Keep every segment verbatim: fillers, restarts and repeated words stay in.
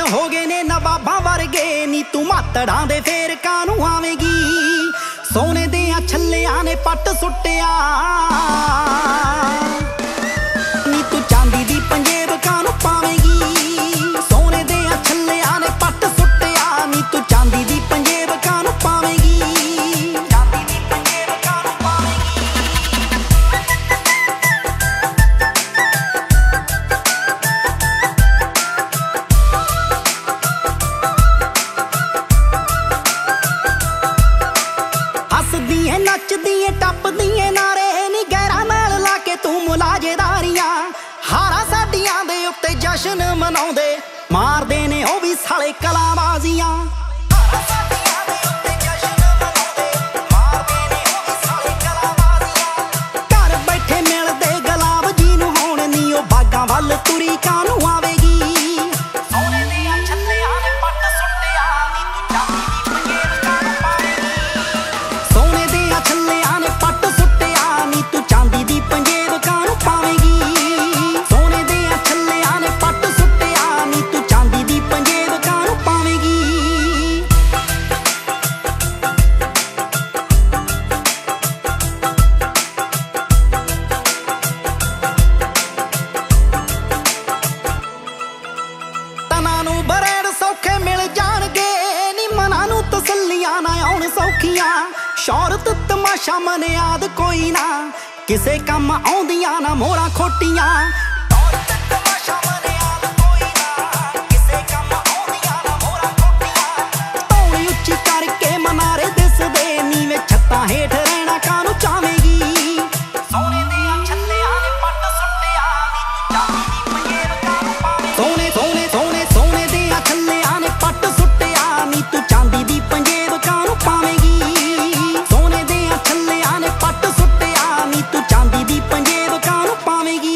हो गए ने नवाबां वर्गे नी तू मातड़ां दे फेर कानू आवेगी। सोने दियां छल्लियां ने पट सुट्टिया नी तू चांदी दी पंजेब कानू पावेगी। सोने दियां छल्लियां ने पट सुट्टिया नी तू चांदी दी पंजेब कानू पावेगी। चांदी दी पंजेब कानू पावेगी। हसदी नचदी टपदी नारे नी गैरा नाल लाके तू मुलाजेदारियां। हारा साडियां दे उत्ते जश्न मनाउंदे मारदे ने ओ भी साले कलाबाजियां। घर बैठे मिलदे गुलाब जी नूं होण नी ओ बागां वल तुरी कानू आवेगी। सोने दियां छल्लियां ने पट सुट्टिया नी तू चांदी दी पंजेब कानू पावेगी। सोने दियां छल्लियां ने पट सुट्टिया नी तू चांदी दी पंजेब कानू पावेगी। सोने दियां छल्लियां ने पट सुट्टिया नी तू चांदी दी पंजेब कानू पावेगी। तनां नूं बरेड़ सौखे मिल जाणगे नी मनां नूं तसल्लियां ना आउण सौखियां। शौहरत तमाशा मनियाद कोई ना किसे कम आउंदियां ना मोहरां खोटियां। धौली उच्ची करके मनारे दिसदे नीवें छत्तां हेठ रहना कानू चावेगी। सोने दियां छल्लियां ने पट सुट्टिया नी तू चांदी दी पंजेब कानू पावेगी। सोने सोने सोने सोने दियां छल्लियां ने पट सुट्टिया नी तू चांदी दी पंजेब कानू पावेगी। सोने दियां छल्लियां ने पट सुट्टिया नी तू चांदी दी पंजेब कानू पावेगी।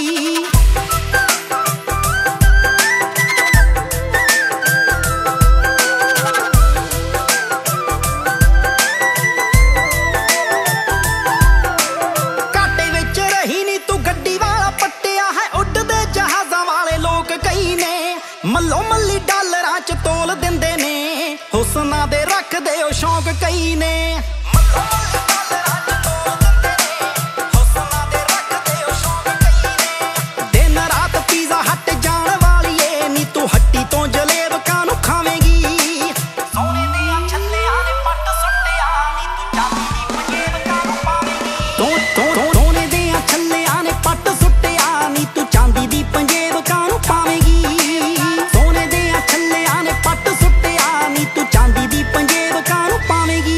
घाटे विच रही नी तू गड्डी वाला पट्टिया है उड्डदे जहाज़ां वाले लोक कई ने। मल्लो मल्ली डालरां च तोल दिंदे ने हुस्ना दे रखदे ओ शौक कई ने। मल्लो मल्ली डालरां च तोल दिंदे ने हुस्ना दे रखदे ओ शौक कई ने। दिन रात पीज़ा हट जाण वालीए नी तू हट्टी तो जलेब कानू खावेगी। सोने दियां छल्लियां ने पट सुट्टिया नी तू चांदी दी पंजेब कानू पावेगी। सोने दियां छल्लियां ने पट सुट्टिया नी तू चांदी दी पंजेब कानू पावेगी। सोने दियां छल्लियां ने पट सुट्टिया नी तू चांदी दी पंजेब कानू पावेगी।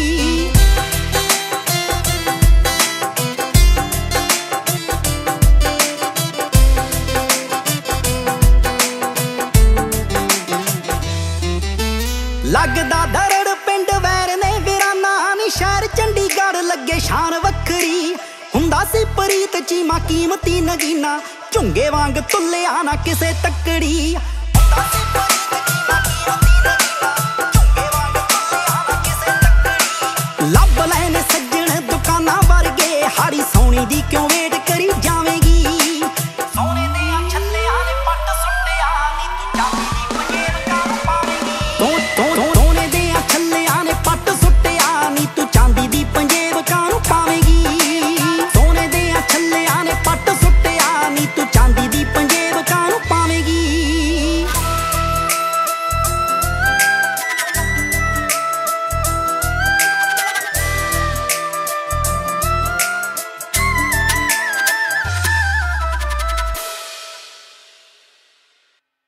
लगदा दरड़ पिंड वैर ने वीराना नी शहर चंडीगढ़ लगे शान वखरी। हुंदा सी प्रीत चीमा कीमती नगीना झुंगे वांग तुल्लिया ना किसे तकड़ी।